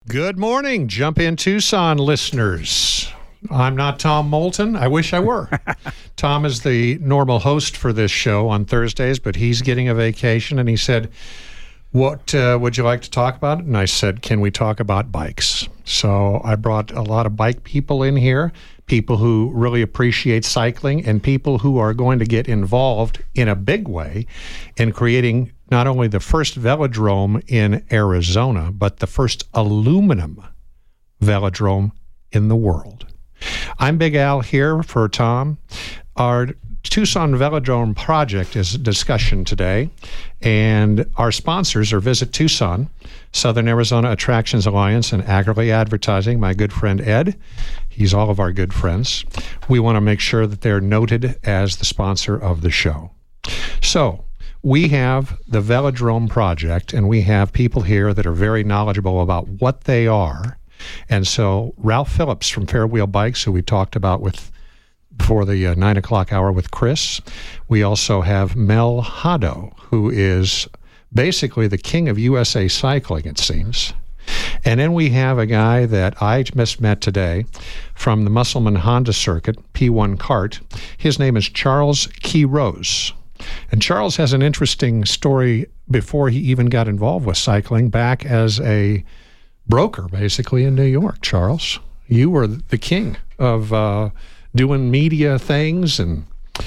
Good morning, Jump in Tucson listeners. I'm not Tom Moulton. I wish I were. Tom is the normal host for this show on Thursdays, but he's getting a vacation, and he said, what would you like to talk about? And I said, can we talk about bikes? So I brought a lot of bike people in here, people who really appreciate cycling, and people who are going to get involved in a big way in creating not only the first velodrome in Arizona, but the first aluminum velodrome in the world. I'm Big Al here for Tom. Our Tucson Velodrome project is a discussion today, and our sponsors are Visit Tucson, Southern Arizona Attractions Alliance, and Aggerly Advertising, my good friend Ed. He's all of our good friends. We want to make sure that they're noted as the sponsor of the show. So, we have the Velodrome project, and we have people here that are very knowledgeable about what they are. And so Ralph Phillips from Fairwheel Bikes, who we talked about with before the 9 o'clock hour with Chris. We also have Mel Hado, who is basically the king of USA cycling, it seems. And then we have a guy that I just met today from the Musselman Honda Circuit, P1 Kart. His name is Charles Quiroz. And Charles has an interesting story before he even got involved with cycling, back as a broker, basically, in New York. Charles, you were the king of doing media things and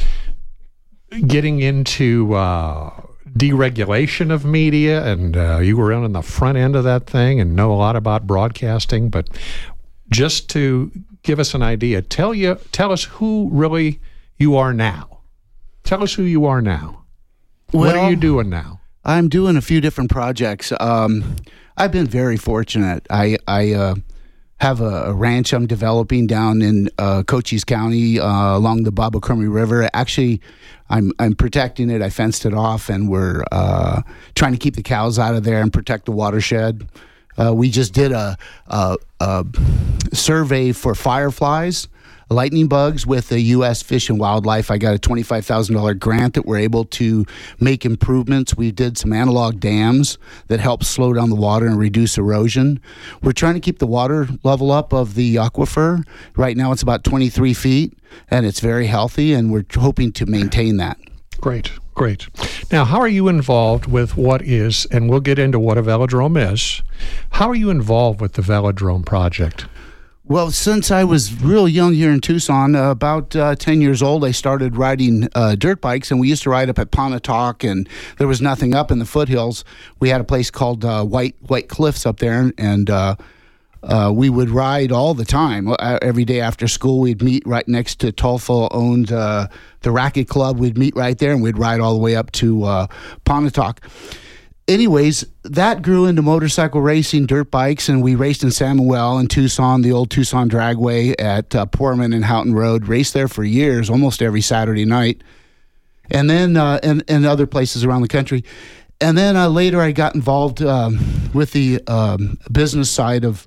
getting into deregulation of media, and you were on the front end of that thing and know a lot about broadcasting. But just to give us an idea, tell us who really you are now. Tell us who you are now. What are you doing now? I'm doing a few different projects. I've been very fortunate. I have a ranch I'm developing down in Cochise County along the Baba Crummy River. Actually, I'm protecting it. I fenced it off, and we're trying to keep the cows out of there and protect the watershed. We just did a survey for fireflies, lightning bugs with the U.S. Fish and Wildlife. I got a $25,000 grant that we're able to make improvements. We did some analog dams that help slow down the water and reduce erosion. We're trying to keep the water level up of the aquifer. Right now it's about 23 feet, and it's very healthy, and we're hoping to maintain that. Great. Now, how are you involved with what is, and we'll get into what a velodrome is, how are you involved with the Velodrome project? Well, since I was real young here in Tucson, about 10 years old, I started riding dirt bikes, and we used to ride up at Pontotoc, and there was nothing up in the foothills. We had a place called White Cliffs up there, and we would ride all the time. Every day after school, we'd meet right next to Tolfo owned the Racket Club. We'd meet right there, and we'd ride all the way up to Pontotoc. Anyways, that grew into motorcycle racing, dirt bikes, and we raced in San Manuel and Tucson, the old Tucson Dragway at Poorman and Houghton Road. Raced there for years, almost every Saturday night, and then and other places around the country. And then later, I got involved with the business side of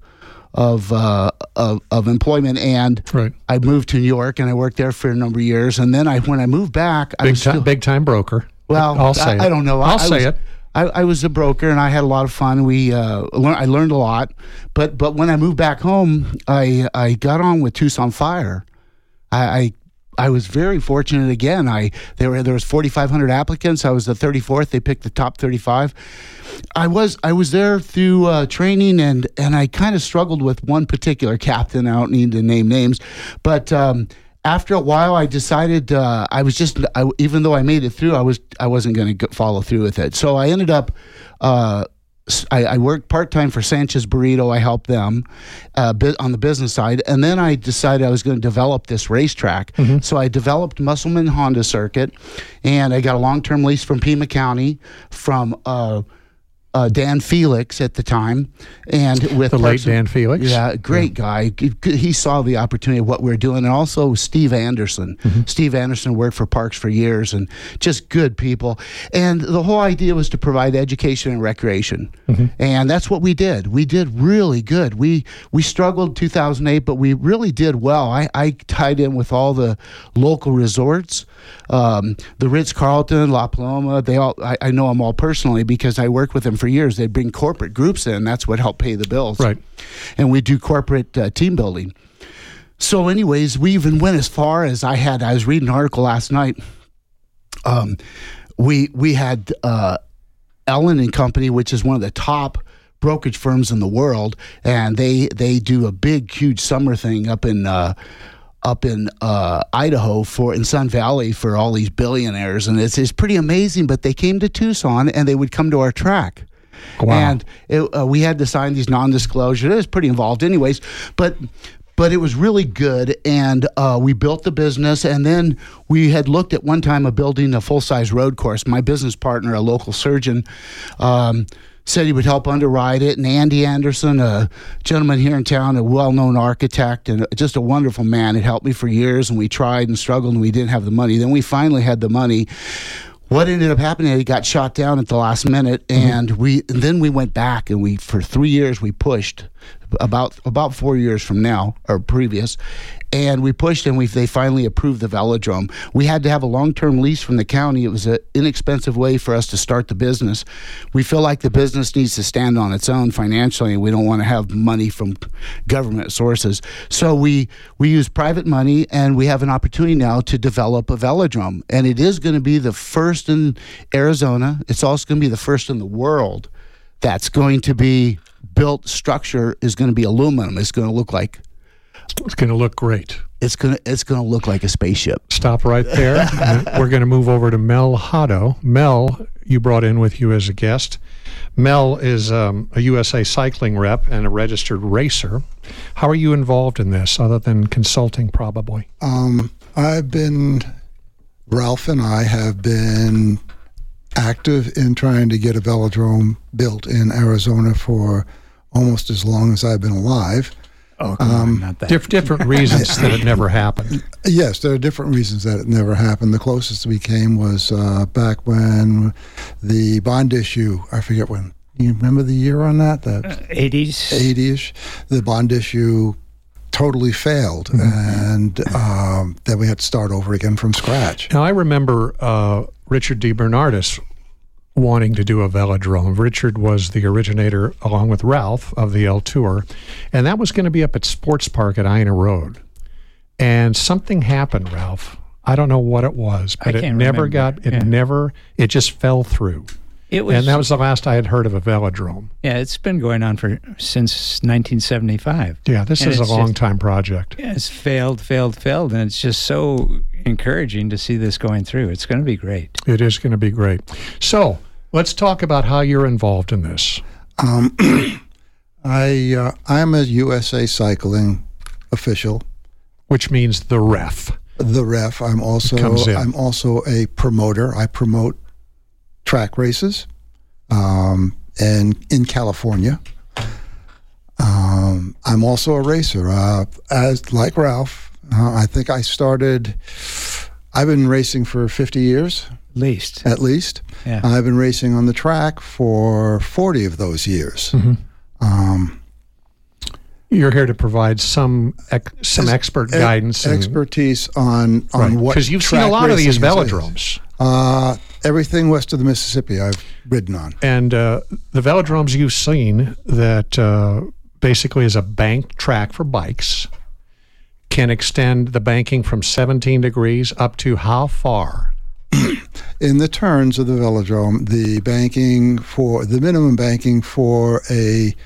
employment, and right. I moved to New York, and I worked there for a number of years. And then when I moved back, big time broker. Well, I'll say it. I don't know. I'll say it. I was a broker, and I had a lot of fun. I learned a lot, but when I moved back home, I got on with Tucson Fire. I was very fortunate again. There was 4,500 applicants. I was the 34th. They picked the top 35. I was there through training, and I kind of struggled with one particular captain. I don't need to name names, but after a while, I decided even though I made it through, I wasn't going to follow through with it. So I ended up. I worked part-time for Sanchez Burrito. I helped them on the business side. And then I decided I was going to develop this racetrack. Mm-hmm. So I developed Musselman Honda Circuit, and I got a long-term lease from Pima County from Dan Felix at the time, and with the late Dan Felix. Yeah, great guy. He saw the opportunity of what we were doing, and also Steve Anderson. Mm-hmm. Steve Anderson worked for Parks for years, and just good people. And the whole idea was to provide education and recreation, mm-hmm. and that's what we did. We did really good. We struggled 2008, but we really did well. I tied in with all the local resorts. the Ritz-Carlton, La Paloma. I know them all personally because I worked with them for years. They bring corporate groups in. That's what helped pay the bills. Right. And we do corporate team building. So anyways, we even went as far as I was reading an article last night. We had Ellen and Company, which is one of the top brokerage firms in the world, and they do a big, huge summer thing up in Idaho in Sun Valley for all these billionaires, and it's pretty amazing. But they came to Tucson and they would come to our track. Wow. And we had to sign these non-disclosure. It was pretty involved, anyways. But it was really good, and we built the business. And then we had looked at one time of building a full-size road course. My business partner, a local surgeon, said he would help underwrite it. And Andy Anderson, a gentleman here in town, a well-known architect and just a wonderful man, had helped me for years. And we tried and struggled, and we didn't have the money. Then we finally had the money. What ended up happening, it got shot down at the last minute, and then we went back, and for 3 years we pushed, about 4 years from now, or previous, and we pushed, and they finally approved the velodrome. We had to have a long-term lease from the county. It was an inexpensive way for us to start the business. We feel like the business needs to stand on its own financially, and we don't want to have money from government sources. So we use private money, and we have an opportunity now to develop a velodrome, and it is going to be the first in Arizona. It's also going to be the first in the world that's going to be built. Structure is going to be aluminum. It's going to look great. It's going to look like a spaceship. Stop right there. We're going to move over to Mel Hotto. Mel, you brought in with you as a guest. Mel is a USA Cycling rep and a registered racer. How are you involved in this, other than consulting, probably? Ralph and I have been active in trying to get a velodrome built in Arizona for almost as long as I've been alive. Oh, come on, not that. Different reasons that it never happened. Yes, there are different reasons that it never happened. The closest we came was back when the bond issue, I forget when. You remember the year on that? 80s. 80-ish. The bond issue totally failed, and then we had to start over again from scratch. Now, I remember Richard DeBernardis wanting to do a velodrome. Richard was the originator, along with Ralph, of the L Tour, and that was going to be up at Sports Park at Ina Road. And something happened, Ralph. I don't know what it was, but it just fell through. And that was the last I had heard of a velodrome. Yeah, it's been going on since 1975. Yeah, this is a long-time project. Yeah, it's failed, and it's just so encouraging to see this going through. It's going to be great. It is going to be great. So let's talk about how you're involved in this. I'm a USA Cycling official, which means the ref. The ref. I'm also a promoter. I promote track races, and in California. I'm also a racer. Like Ralph, I think I've been racing for 50 years. At least. Yeah. I've been racing on the track for 40 of those years. Mm-hmm. You're here to provide some expert guidance. Expertise on what. Because you've seen a lot of these velodromes. Everything west of the Mississippi I've ridden on. And the velodromes you've seen that basically is a banked track for bikes can extend the banking from 17 degrees up to how far? In the turns of the velodrome, the minimum banking for a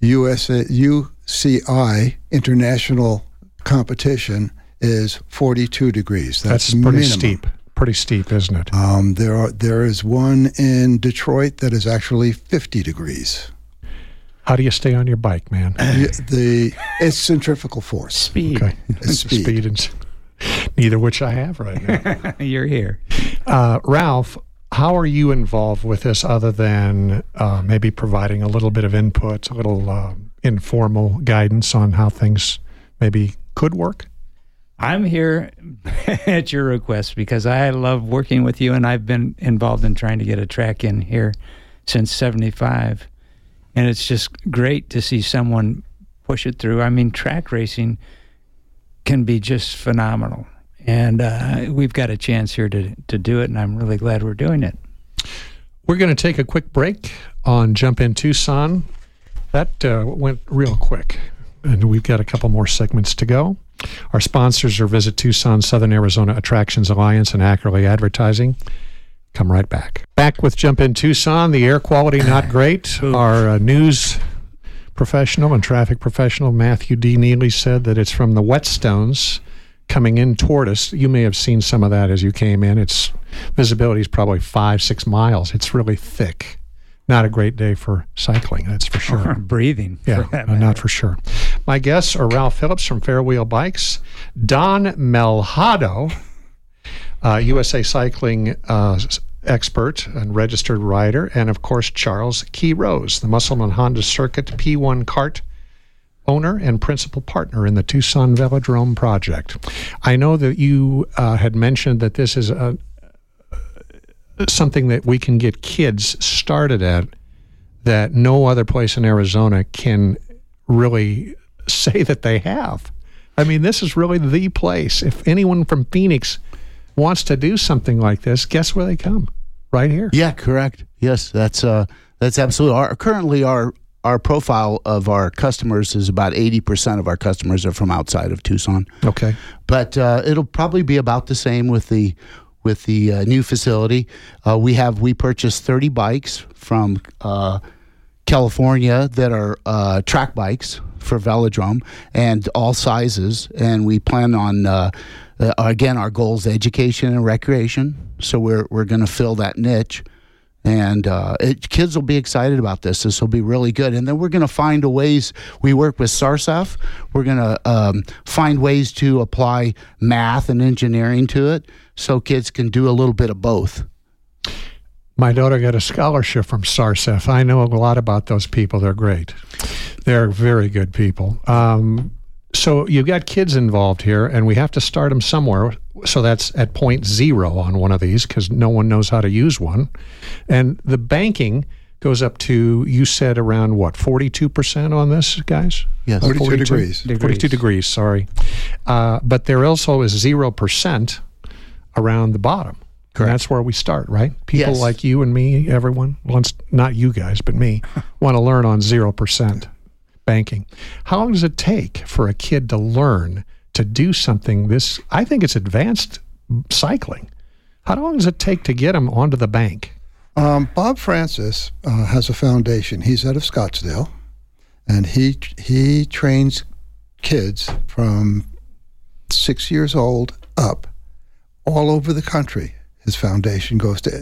UCI international competition is 42 degrees. That's pretty minimum. Steep. Pretty steep, isn't it? There is one in Detroit that is actually 50 degrees. How do you stay on your bike, man? It's centrifugal force. Speed. Okay. It's speed. And neither which I have right now. You're here. Ralph, how are you involved with this other than maybe providing a little bit of input, a little informal guidance on how things maybe could work? I'm here at your request because I love working with you, and I've been involved in trying to get a track in here since 75. And it's just great to see someone push it through. I mean, track racing can be just phenomenal. And we've got a chance here to do it, and I'm really glad we're doing it. We're going to take a quick break on Jump in Tucson. That went real quick, and we've got a couple more segments to go. Our sponsors are Visit Tucson, Southern Arizona Attractions Alliance, and Ackerley Advertising. Come right back. Back with Jump in Tucson. The air quality not great. Our news professional and traffic professional, Matthew D. Neely, said that it's from the whetstones coming in toward us. You may have seen some of that as you came in. Its visibility is probably 5-6 miles. It's really thick. Not a great day for cycling, that's for sure. Or breathing. Yeah, not for sure. My guests are Ralph Phillips from Fairwheel Bikes, Don Melhado, USA Cycling expert and registered rider, and of course Charles Key Rose, the Musselman Honda Circuit P1 kart owner and principal partner in the Tucson Velodrome project. I know that you had mentioned that this is something that we can get kids started at that no other place in Arizona can really say that they have. I mean, this is really the place. If anyone from Phoenix wants to do something like this, guess where they come? Right here. Yeah, correct. Yes, that's absolutely. Currently, our profile of our customers is about 80% of our customers are from outside of Tucson. Okay. But it'll probably be about the same with the new facility. We purchased 30 bikes from California that are track bikes for Velodrome and all sizes, and we plan on again, our goal is education and recreation, so we're going to fill that niche, and kids will be excited about this. This will be really good, and then we're going to find ways. We work with SARSAF. We're going to find ways to apply math and engineering to it, so kids can do a little bit of both. My daughter got a scholarship from SARSAF. I know a lot about those people. They're great. They're very good people. So you've got kids involved here, and we have to start them somewhere. So that's at 0.0 on one of these because no one knows how to use one. And the banking goes up to, you said, around what, 42% on this, guys? Yes. 42 degrees. 42 degrees, sorry. But there also is 0% around the bottom. Correct. And that's where we start, right? People like you and me, everyone, not you guys, but me, want to learn on 0% banking. How long does it take for a kid to learn to do something this? I think it's advanced cycling. How long does it take to get them onto the bank? Bob Francis has a foundation. He's out of Scottsdale, and he trains kids from 6 years old up all over the country. His foundation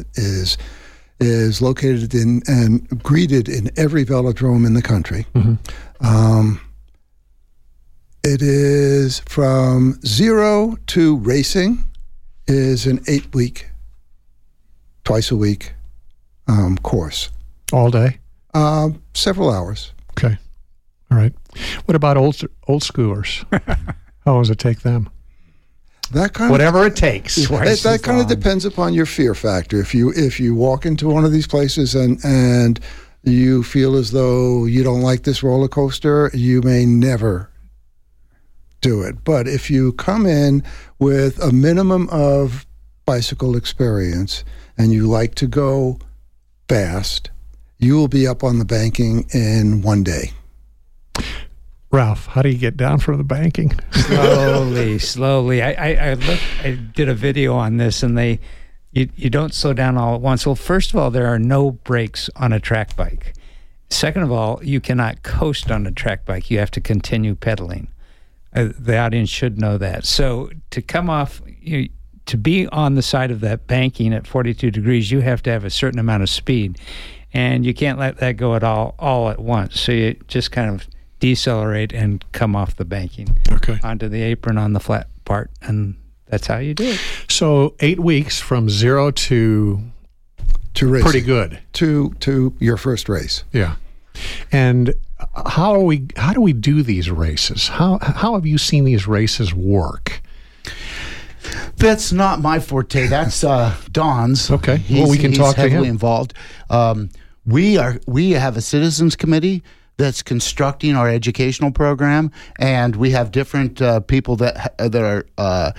is located in and greeted in every velodrome in the country. Mm-hmm. It is from 0 to racing is an 8-week, twice a week course. All day? Several hours. Okay. All right. What about old schoolers? How long does it take them? Whatever it takes. That kind of depends upon your fear factor. If you walk into one of these places and you feel as though you don't like this roller coaster, you may never do it. But if you come in with a minimum of bicycle experience and you like to go fast, you will be up on the banking in 1 day. Ralph, how do you get down from the banking? Slowly. I did a video on this, and you don't slow down all at once. Well, first of all, there are no brakes on a track bike. Second of all, you cannot coast on a track bike. You have to continue pedaling. The audience should know that. So to come off, to be on the side of that banking at 42 degrees, you have to have a certain amount of speed, and you can't let that go at all at once. So you just kind of decelerate and come off the banking onto the apron on the flat part, and that's how you do it. So 8 weeks from 0 to racing. Pretty good to your first race. Yeah. And how do we do these races? How have you seen these races work? That's not my forte. That's Don's. Okay. Well, we can talk to him. He's heavily involved. We have a citizens committee that's constructing our educational program, and we have different people that are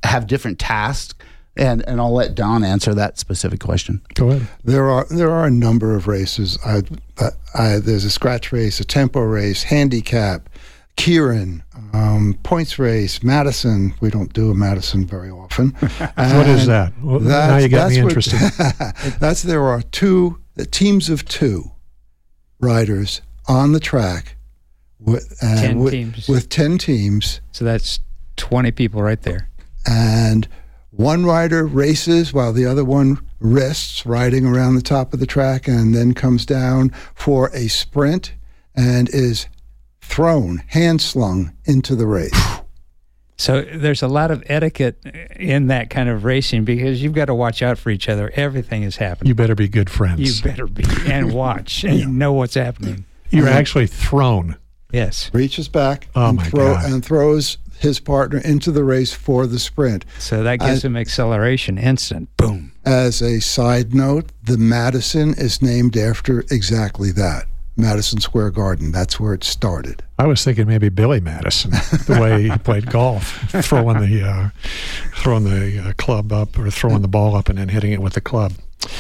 have different tasks. And I'll let Don answer that specific question. Go ahead. There are a number of races. There's a scratch race, a tempo race, handicap, Kieran, points race, Madison. We don't do a Madison very often. What is that? Well, now you got me interested. There are teams of 2 riders on the track with 10 teams. So that's 20 people right there. And one rider races while the other one rests, riding around the top of the track, and then comes down for a sprint and is thrown, hand-slung into the race. So there's a lot of etiquette in that kind of racing because you've got to watch out for each other. Everything is happening. You better be good friends. You better be, and watch, and know what's happening. You're actually thrown. Yes. Reaches back God. and throws his partner into the race for the sprint. So that gives him acceleration, instant, boom. As a side note, the Madison is named after exactly that. Madison Square Garden. That's where it started. I was thinking maybe Billy Madison, the way he played golf, throwing the club up or throwing the ball up and then hitting it with the club.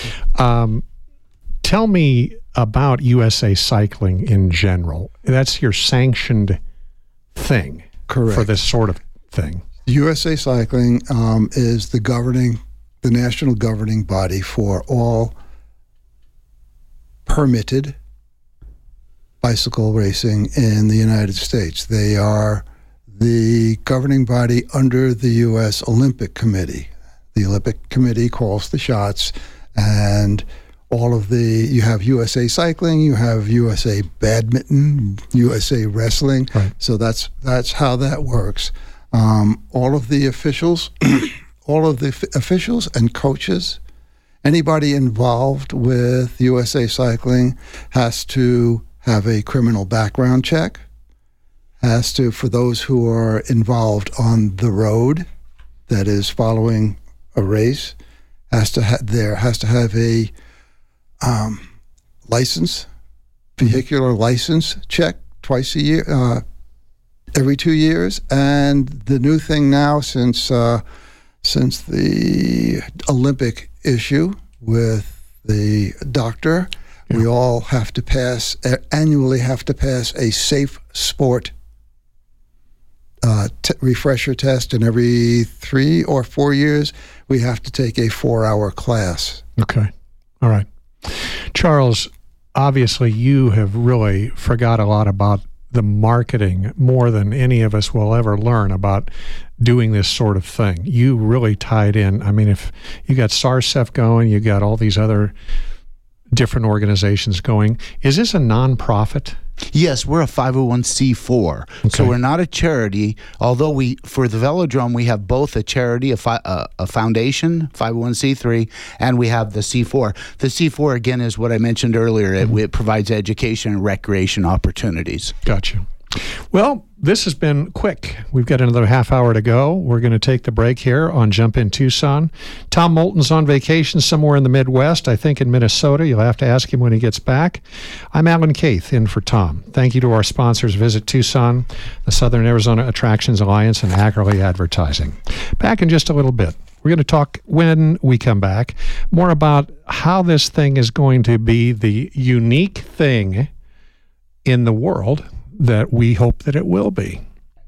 Tell me about USA Cycling in general. That's your sanctioned thing. Correct. For this sort of thing. USA Cycling is the national governing body for all permitted bicycle racing in the United States. They are the governing body under the U.S. Olympic Committee. The Olympic Committee calls the shots, and you have USA Cycling, you have USA Badminton, USA Wrestling. Right. So that's how that works. All of the officials, and coaches, anybody involved with USA Cycling has to have a criminal background check. For those who are involved on the road, that is following a race, has to have a license, vehicular license check twice a year, every 2 years. And the new thing now, since the Olympic issue with the doctor, we all annually have to pass a safe sport refresher test, and every 3 or 4 years we have to take a 4-hour class. Okay. All right. Charles, obviously you have really forgot a lot about the marketing more than any of us will ever learn about doing this sort of thing. You really tied in. I mean, if you got SARCEF going, you got all these other different organizations going. Is this a nonprofit? Yes, we're a 501c4. Okay. So we're not a charity, although for the Velodrome, we have both a charity, a foundation, 501c3, and we have the C4. The C4, again, is what I mentioned earlier. It provides education and recreation opportunities. Gotcha. Well, this has been quick. We've got another half hour to go. We're going to take the break here on Jump In Tucson. Tom Moulton's on vacation somewhere in the Midwest, I think in Minnesota. You'll have to ask him when he gets back. I'm Alan Keith, in for Tom. Thank you to our sponsors, Visit Tucson, the Southern Arizona Attractions Alliance, and Ackerley Advertising. Back in just a little bit. We're going to talk, when we come back, more about how this thing is going to be the unique thing in the world that we hope that it will be.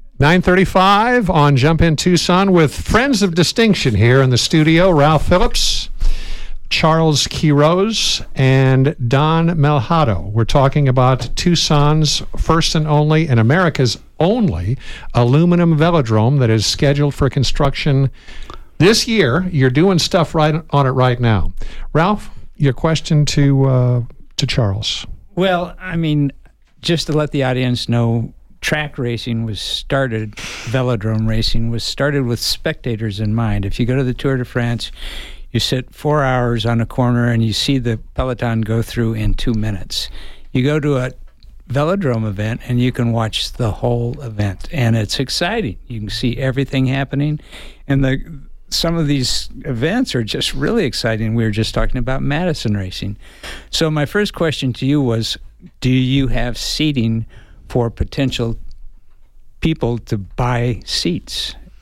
9:35 on Jump In Tucson with friends of distinction here in the studio, Ralph Phillips, Charles Quiroz, and Don Melhado. We're talking about Tucson's first and only, and America's only, aluminum velodrome that is scheduled for construction this year. You're doing stuff right on it right now. Ralph, your question to Charles. Well, I mean, just to let the audience know, track racing was started, velodrome racing was started with spectators in mind. If you go to the Tour de France, you sit 4 hours on a corner and you see the peloton go through in 2 minutes. You go to a velodrome event and you can watch the whole event, and it's exciting. You can see everything happening, and some of these events are just really exciting. We were just talking about Madison racing. So my first question to you was, do you have seating for potential people to buy seats?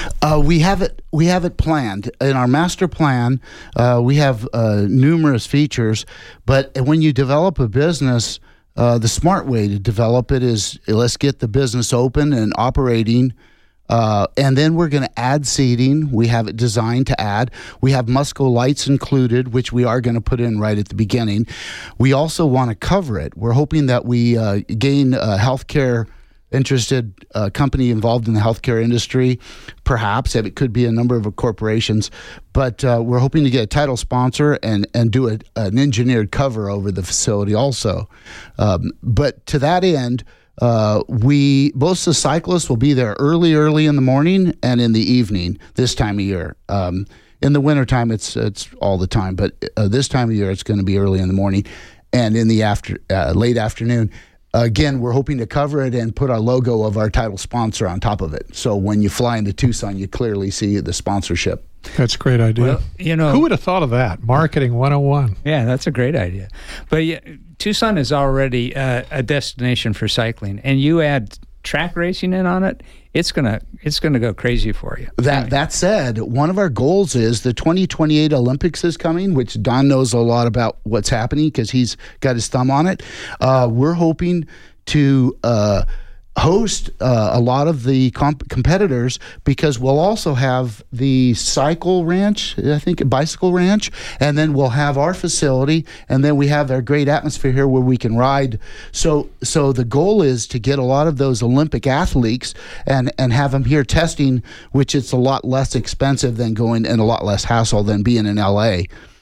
We have it planned in our master plan. We have numerous features, but when you develop a business, the smart way to develop it is let's get the business open and operating. And then we're going to add seating. We have it designed to add. We have Musco lights included, which we are going to put in right at the beginning. We also want to cover it. We're hoping that we gain a healthcare interested company involved in the healthcare industry, perhaps. It could be a number of corporations. But we're hoping to get a title sponsor and do an engineered cover over the facility also. But to that end, most of the cyclists will be there early in the morning and in the evening this time of year. In the wintertime, it's all the time, but this time of year, it's going to be early in the morning and in the late afternoon. Again, we're hoping to cover it and put our logo of our title sponsor on top of it. So when you fly into Tucson, you clearly see the sponsorship. That's a great idea. Well, who would have thought of that? Marketing 101. Yeah, that's a great idea. But Tucson is already a destination for cycling, and you add track racing in on it, it's gonna go crazy for you. That said, one of our goals is the 2028 Olympics is coming, which Don knows a lot about what's happening because he's got his thumb on it. We're hoping to host a lot of the competitors because we'll also have the bicycle ranch, and then we'll have our facility, and then we have our great atmosphere here where we can ride. So the goal is to get a lot of those Olympic athletes and have them here testing, which it's a lot less expensive than going and a lot less hassle than being in LA.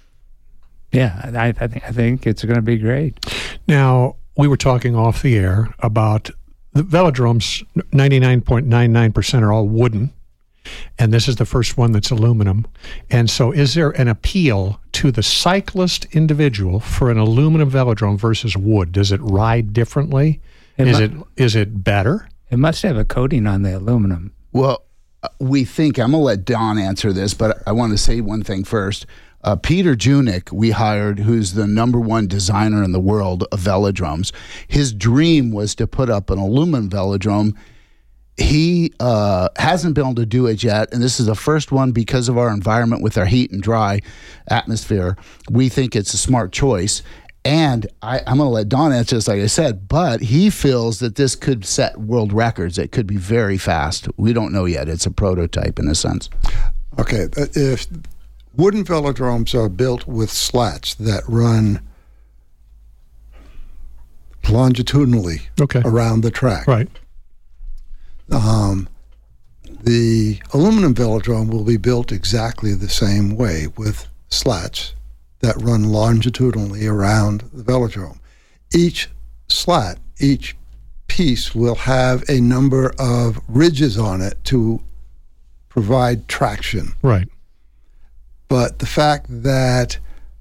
Yeah, I think it's going to be great. Now, we were talking off the air about the velodromes. 99.99% are all wooden, and this is the first one that's aluminum. And so is there an appeal to the cyclist individual for an aluminum velodrome versus wood? Does it ride differently? Is it better? It must have a coating on the aluminum. Well, we think, I'm going to let Don answer this, but I want to say one thing first. Peter Junick, we hired, who's the #1 designer in the world of velodromes. His dream was to put up an aluminum velodrome. He hasn't been able to do it yet, and this is the first one because of our environment with our heat and dry atmosphere. We think it's a smart choice. And I'm going to let Don answer this, like I said, but he feels that this could set world records. It could be very fast. We don't know yet. It's a prototype in a sense. Okay, if wooden velodromes are built with slats that run longitudinally around the track. Right. The aluminum velodrome will be built exactly the same way with slats that run longitudinally around the velodrome. Each slat, each piece will have a number of ridges on it to provide traction. Right. But the fact that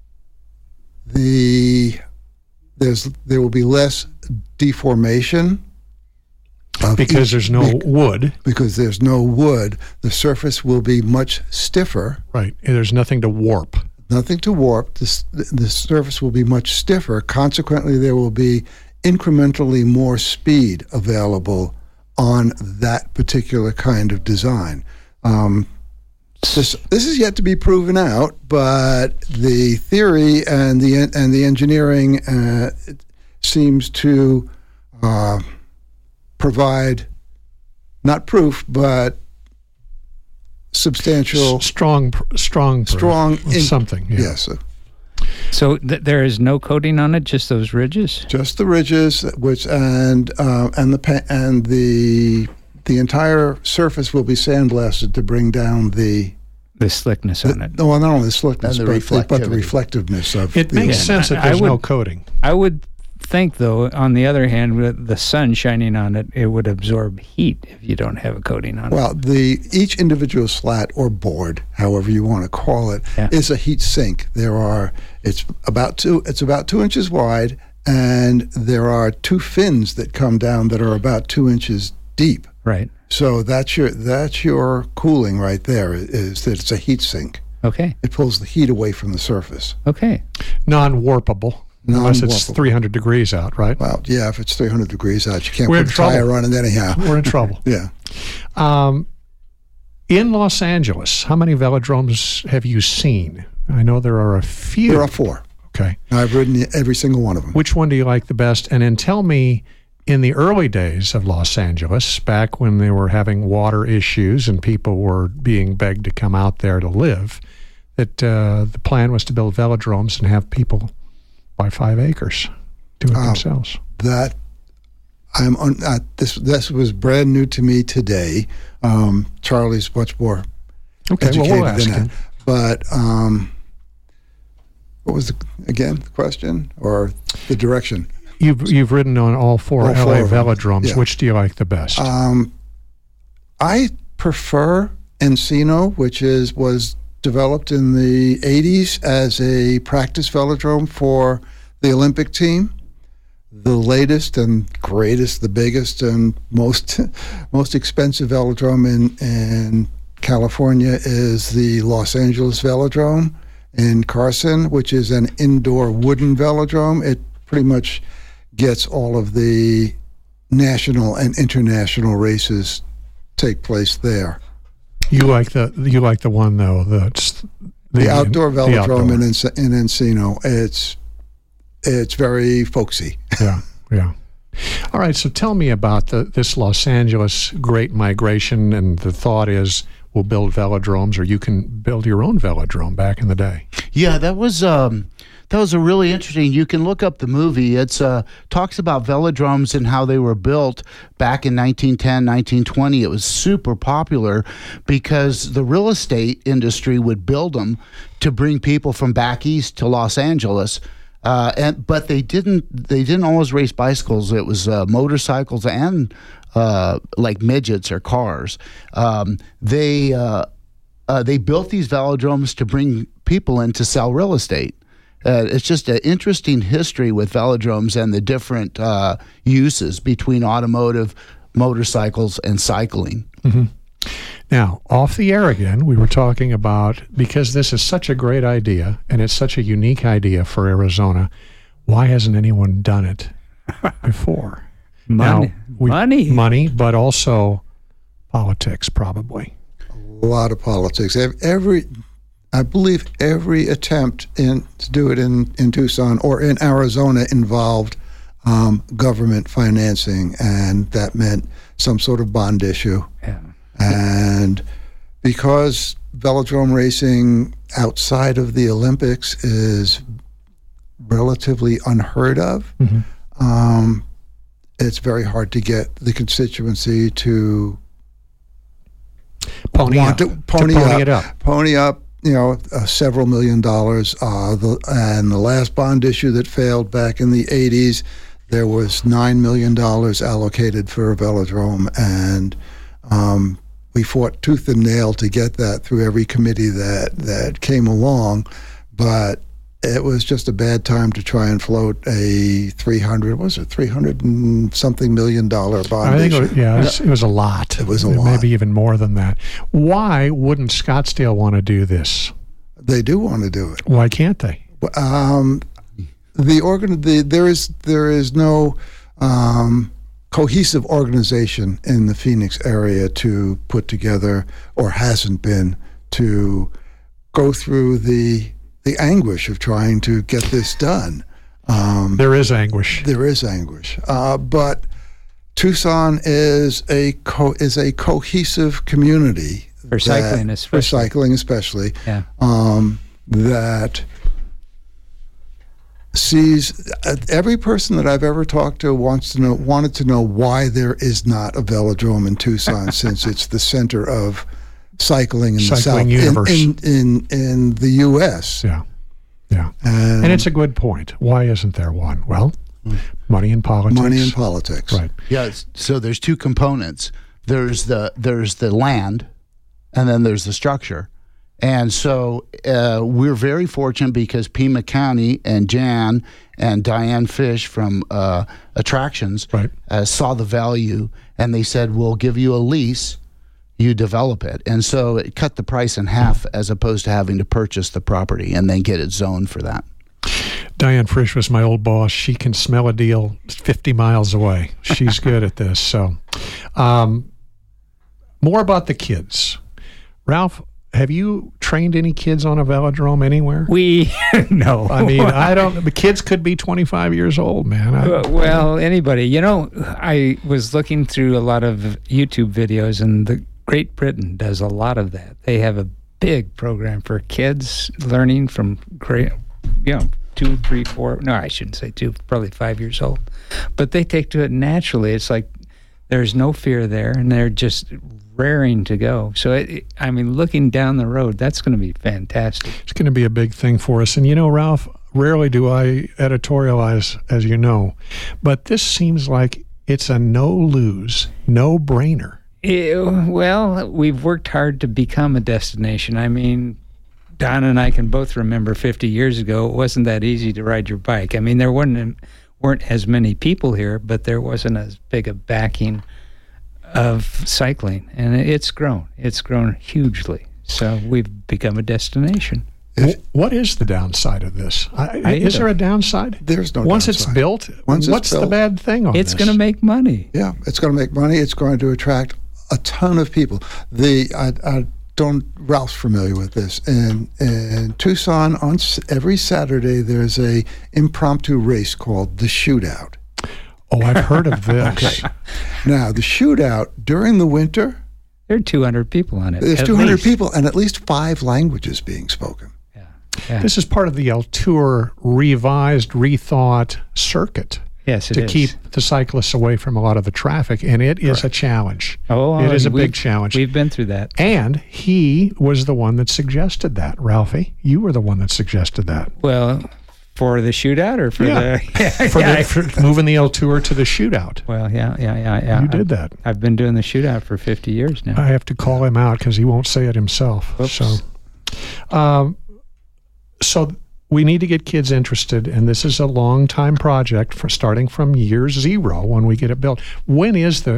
there will be less deformation because there's no wood. Because there's no wood, the surface will be much stiffer. Right. And there's nothing to warp. Nothing to warp. The surface will be much stiffer. Consequently, there will be incrementally more speed available on that particular kind of design. This is yet to be proven out, but the theory and the engineering seems to provide not proof, but substantial, strong something. Yeah. Yes. So there is no coating on it, just those ridges. Just the ridges, which and the entire surface will be sandblasted to bring down the slickness on it. No, not only the slickness, but the reflectiveness of it. Makes sense that there's no coating. I would think, though, on the other hand, with the sun shining on it, it would absorb heat if you don't have a coating on it. Well, each individual slat or board, however you want to call it, is a heat sink. It's about 2 inches wide, and there are 2 fins that come down that are about 2 inches deep. Right. So that's your cooling right there, is that it's a heat sink. Okay. It pulls the heat away from the surface. Okay. Non-warpable. Unless it's 300 degrees out, right? Well, yeah, if it's 300 degrees out, you can't put a tire on it anyhow. We're in trouble. Yeah. In Los Angeles, how many velodromes have you seen? I know there are a few. There are 4. Okay. I've ridden every single one of them. Which one do you like the best? And then tell me, in the early days of Los Angeles, back when they were having water issues and people were being begged to come out there to live, that the plan was to build velodromes and have people buy 5 acres, do it themselves. That this was brand new to me today. Charlie's much more educated we'll ask than him. that. But what was the question or the direction? You've ridden on all 4 LA velodromes. Yeah. Which do you like the best? I prefer Encino, which was developed in the 80s as a practice velodrome for the Olympic team. The latest and greatest, the biggest and most expensive velodrome in California is the Los Angeles Velodrome in Carson, which is an indoor wooden velodrome. It pretty much gets all of the national and international races take place there. You like the one though that's the outdoor velodrome in Encino. It's very folksy. Yeah. All right, so tell me about this Los Angeles Great Migration, and the thought is we'll build velodromes, or you can build your own velodrome back in the day. Yeah, that was a really interesting. You can look up the movie. It's talks about velodromes and how they were built back in 1910, 1920. It was super popular because the real estate industry would build them to bring people from back east to Los Angeles. But they didn't always race bicycles. It was motorcycles and like midgets or cars. They built these velodromes to bring people in to sell real estate. It's just an interesting history with velodromes and the different uses between automotive, motorcycles, and cycling. Mm-hmm. Now, off the air again, we were talking about, because this is such a great idea and it's such a unique idea for Arizona, why hasn't anyone done it before? Money, but also politics, probably. A lot of politics. I believe every attempt to do it in Tucson or in Arizona involved government financing, and that meant some sort of bond issue. Yeah. And because velodrome racing outside of the Olympics is relatively unheard of, mm-hmm. It's very hard to get the constituency to pony up. Pony up, several $1 million. And the last bond issue that failed back in the 80s, there was $9 million allocated for a velodrome, and we fought tooth and nail to get that through every committee that came along, but it was just a bad time to try and float a $300 and something million bond issue. It was a lot. It was a lot. Maybe even more than that. Why wouldn't Scottsdale want to do this? They do want to do it. Why can't they? There is no cohesive organization in the Phoenix area to put together, or hasn't been, to go through the anguish of trying to get this done. There is anguish. There is anguish. But Tucson is a cohesive community. For cycling especially. Yeah. That sees every person that I've ever talked to wanted to know why there is not a velodrome in Tucson, since it's the center of cycling in the South, universe. in the U.S. Yeah. And it's a good point. Why isn't there one? Well, money and politics. Money and politics. Right. Yeah. So there's two components. There's the land, and then there's the structure. And so we're very fortunate because Pima County and Jan and Diane Fish from Attractions saw the value, and they said, we'll give you a lease, you develop it. And so it cut the price in half as opposed to having to purchase the property and then get it zoned for that. Diane Frisch was my old boss. She can smell a deal 50 miles away. She's good at this. So more about the kids. Ralph, have you trained any kids on a velodrome anywhere? No. I mean, the kids could be 25 years old, man. Well, anybody. I was looking through a lot of YouTube videos, and Great Britain does a lot of that. They have a big program for kids learning from 2, 3, 4. No, I shouldn't say 2, probably 5 years old. But they take to it naturally. It's like there's no fear there, and they're just raring to go. So, looking down the road, that's going to be fantastic. It's going to be a big thing for us. And, Ralph, rarely do I editorialize, as you know, but this seems like it's a no-lose, no-brainer. Well, we've worked hard to become a destination. I mean, Don and I can both remember 50 years ago, it wasn't that easy to ride your bike. I mean, there weren't as many people here, but there wasn't as big a backing of cycling, and it's grown. It's grown hugely. So we've become a destination. What is the downside of this? Is there a downside? There's no Once downside. It's built, what's the bad thing on this? It's going to make money. Yeah, it's going to make money. It's going to attract a ton of people. Ralph's familiar with this. In Tucson, on every Saturday, there's a impromptu race called the Shootout. Oh, I've heard of this. Okay. Now, the Shootout, during the winter, there are 200 people on it. There's 200 people and at least 5 languages being spoken. Yeah. This is part of the El Tour revised, rethought circuit. Yes, it to is. keep the cyclists away from a lot of the traffic, and it is a challenge. It is a big challenge. We've been through that. And he was the one that suggested that, Ralphie. You were the one that suggested that. Well, for the Shootout or for for moving the El Tour to the Shootout. Well, yeah. You did that. I've been doing the Shootout for 50 years now. I have to call him out because he won't say it himself. Oops. So we need to get kids interested, and this is a long-time project for starting from year 0 when we get it built. When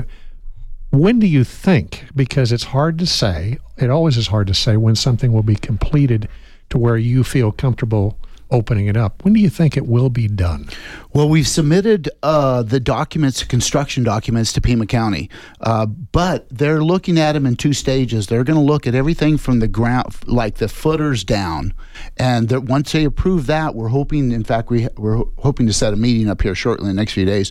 do you think, because it's hard to say, it always is hard to say when something will be completed to where you feel comfortable opening it up. When do you think it will be done? Well, we've submitted the documents, construction documents, to Pima County, but they're looking at them in 2 stages. They're going to look at everything from the ground, like the footers down, and once they approve that, we're hoping. In fact, we're hoping to set a meeting up here shortly in the next few days.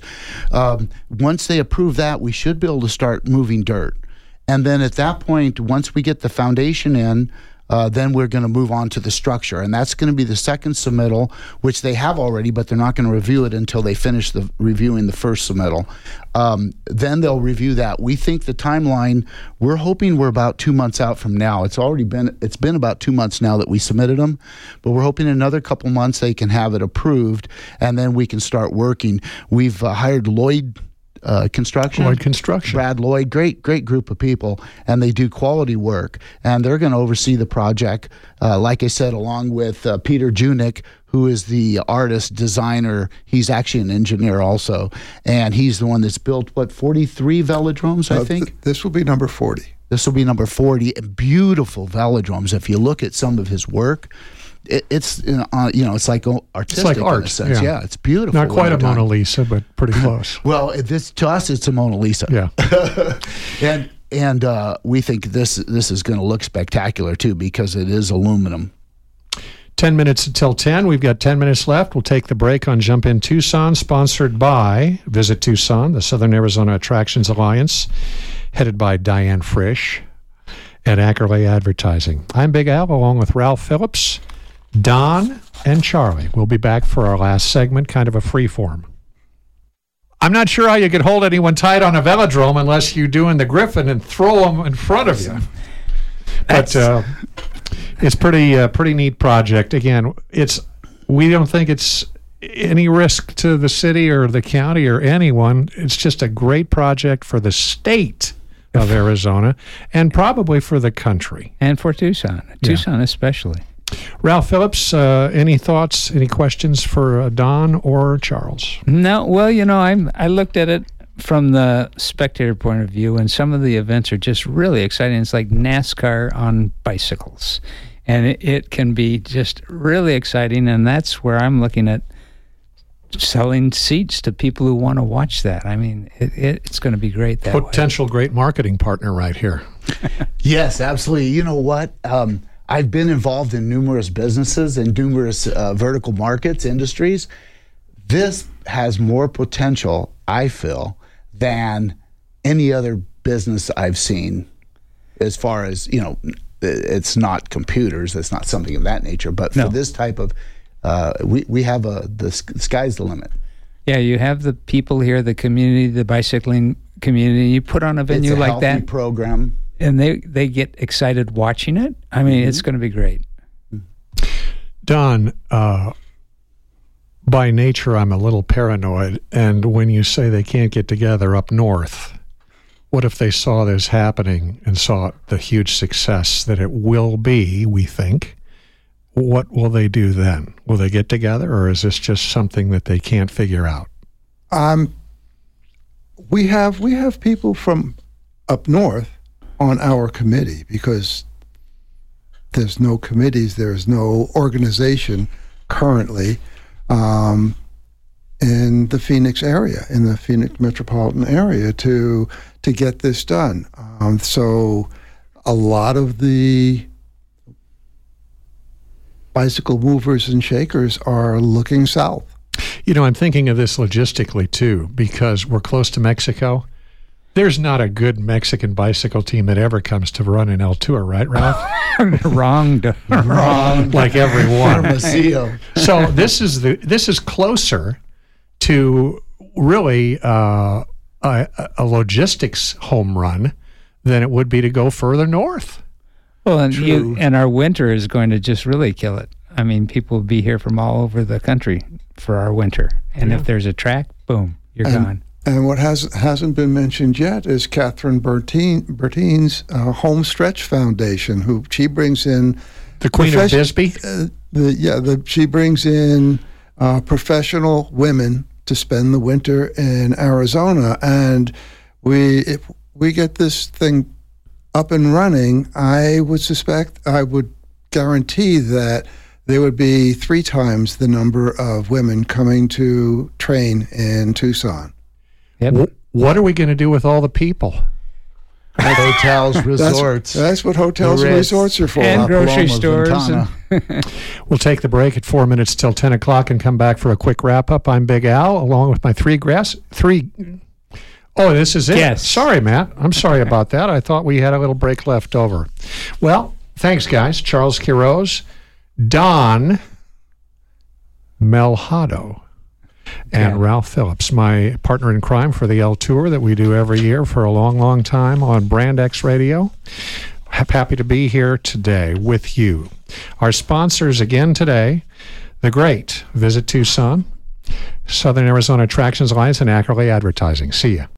Once they approve that, we should be able to start moving dirt, and then at that point, once we get the foundation in. Then we're going to move on to the structure, and that's going to be the second submittal, which they have already, but they're not going to review it until they finish reviewing the first submittal. Then they'll review that. We think the timeline, we're hoping we're about 2 months out from now. It's been about 2 months now that we submitted them, but we're hoping in another couple months they can have it approved, and then we can start working. We've hired Lloyd Construction. Brad Lloyd, great group of people, and they do quality work, and they're going to oversee the project, like I said, along with Peter Junick, who is the artist, designer. He's actually an engineer also, and he's the one that's built, 43 velodromes, I think? This will be number 40. This will be number 40, and beautiful velodromes. If you look at some of his work, it's it's like artistic. It's like art. In a sense. Yeah, it's beautiful. Not quite a Mona Lisa, but pretty close. Well, to us, it's a Mona Lisa. Yeah. and we think this is going to look spectacular too because it is aluminum. 10 minutes until 10. We've got 10 minutes left. We'll take the break on Jump In Tucson, sponsored by Visit Tucson, the Southern Arizona Attractions Alliance, headed by Diane Frisch at Ackerley Advertising. I'm Big Al, along with Ralph Phillips, Don, and Charlie. We'll be back for our last segment, kind of a free form. I'm not sure how you could hold anyone tight on a velodrome unless you're doing the Griffin and throw them in front of you. But it's pretty neat project. Again, we don't think it's any risk to the city or the county or anyone. It's just a great project for the state of Arizona and probably for the country. And for Tucson especially. Ralph Phillips, any thoughts, any questions for Don or Charles? No, well, I looked at it from the spectator point of view, and some of the events are just really exciting. It's like NASCAR on bicycles, and it can be just really exciting, and that's where I'm looking at selling seats to people who want to watch that. I mean, it's going to be great that Potential great marketing partner right here. Yes, absolutely. You know what? I've been involved in numerous businesses and numerous vertical markets, industries. This has more potential, I feel, than any other business I've seen. As far as, it's not computers, it's not something of that nature, but for this type of, we have the sky's the limit. Yeah, you have the people here, the community, the bicycling community. You put on a venue It's a like that healthy program, and they get excited watching it. I mean, it's going to be great. Don, by nature, I'm a little paranoid. And when you say they can't get together up north, what if they saw this happening and saw the huge success that it will be, we think? What will they do then? Will they get together, or is this just something that they can't figure out? We have people from up north on our committee because there's no committees, there's no organization currently in the Phoenix area, in the Phoenix metropolitan area to get this done. So a lot of the bicycle movers and shakers are looking south. I'm thinking of this logistically too, because we're close to Mexico. There's not a good Mexican bicycle team that ever comes to run an El Tour, right, Ralph? Wrong. Like everyone. So this is closer to really a logistics home run than it would be to go further north. Well, and our winter is going to just really kill it. I mean, people will be here from all over the country for our winter. And if there's a track, boom, you're gone. And what hasn't been mentioned yet is Catherine Bertine's Home Stretch Foundation, who she brings in the Queen of Bisbee. She brings in professional women to spend the winter in Arizona, and if we get this thing up and running, I would guarantee that there would be 3 times the number of women coming to train in Tucson. Yep. What are we going to do with all the people? Hotels, resorts. That's what hotels and resorts are for. And grocery stores. We'll take the break at 4 minutes till 10 o'clock and come back for a quick wrap-up. I'm Big Al, along with my three. Oh, this is it? Yes. Sorry, Matt. I'm sorry about that. I thought we had a little break left over. Well, thanks, guys. Charles Quiroz, Don Melhado, and Ralph Phillips, my partner in crime for the El Tour that we do every year for a long, long time on Brand X Radio. Happy to be here today with you. Our sponsors again today, the great Visit Tucson, Southern Arizona Attractions Alliance, and Ackerley Advertising. See ya.